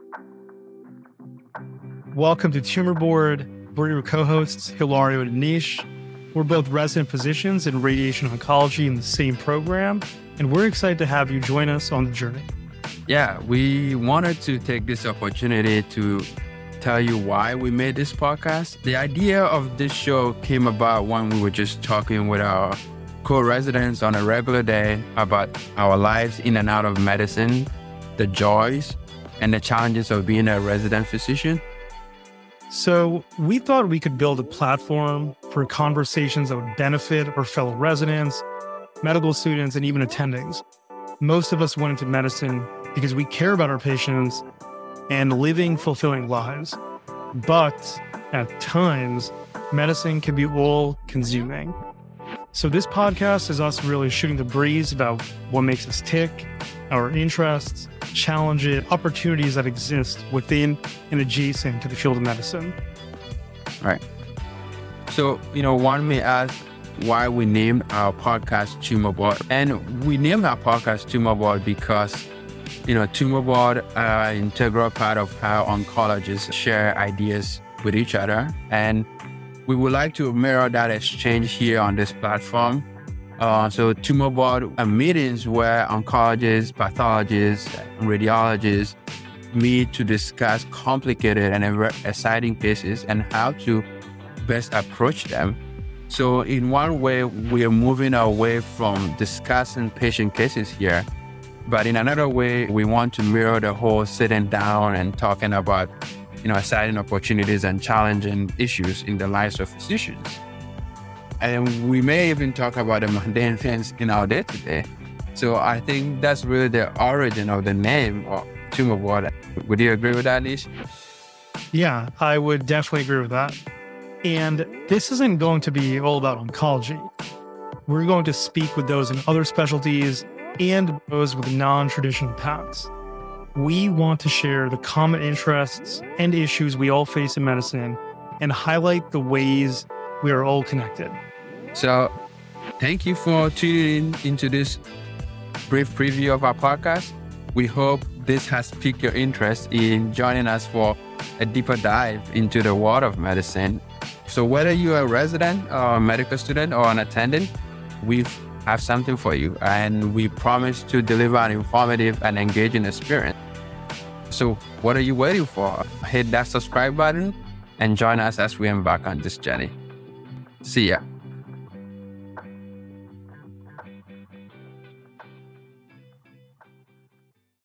Welcome to Tumor Board. We're your co-hosts, Hilario and Anish. We're both resident physicians in radiation oncology in the same program, and we're excited to have you join us on the journey. Yeah, we wanted to take this opportunity to tell you why we made this podcast. The idea of this show came about when we were just talking with our co-residents on a regular day about our lives in and out of medicine, the joys and the challenges of being a resident physician. So we thought we could build a platform for conversations that would benefit our fellow residents, medical students, and even attendings. Most of us went into medicine because we care about our patients and living fulfilling lives. But at times, medicine can be all-consuming. So this podcast is us really shooting the breeze about what makes us tick, our interests, challenges, opportunities that exist within and adjacent to the field of medicine. Right. So, one may ask why we named our podcast Tumor Board. And we named our podcast Tumor Board because, Tumor Board are an integral part of how oncologists share ideas with each other. And we would like to mirror that exchange here on this platform. So Tumor Board are meetings where oncologists, pathologists, radiologists meet to discuss complicated and exciting cases and how to best approach them. So in one way, we are moving away from discussing patient cases here. But in another way, we want to mirror the whole sitting down and talking about, exciting opportunities and challenging issues in the lives of physicians. And we may even talk about the mundane things in our day-to-day. So I think that's really the origin of the name of Tumor Board. Would you agree with that, Nish? Yeah, I would definitely agree with that. And this isn't going to be all about oncology. We're going to speak with those in other specialties and those with non-traditional paths. We want to share the common interests and issues we all face in medicine and highlight the ways we are all connected. So thank you for tuning in into this brief preview of our podcast. We hope this has piqued your interest in joining us for a deeper dive into the world of medicine. So whether you're a resident or a medical student or an attendant, we have something for you, and we promise to deliver an informative and engaging experience. So what are you waiting for? Hit that subscribe button and join us as we embark on this journey. See ya.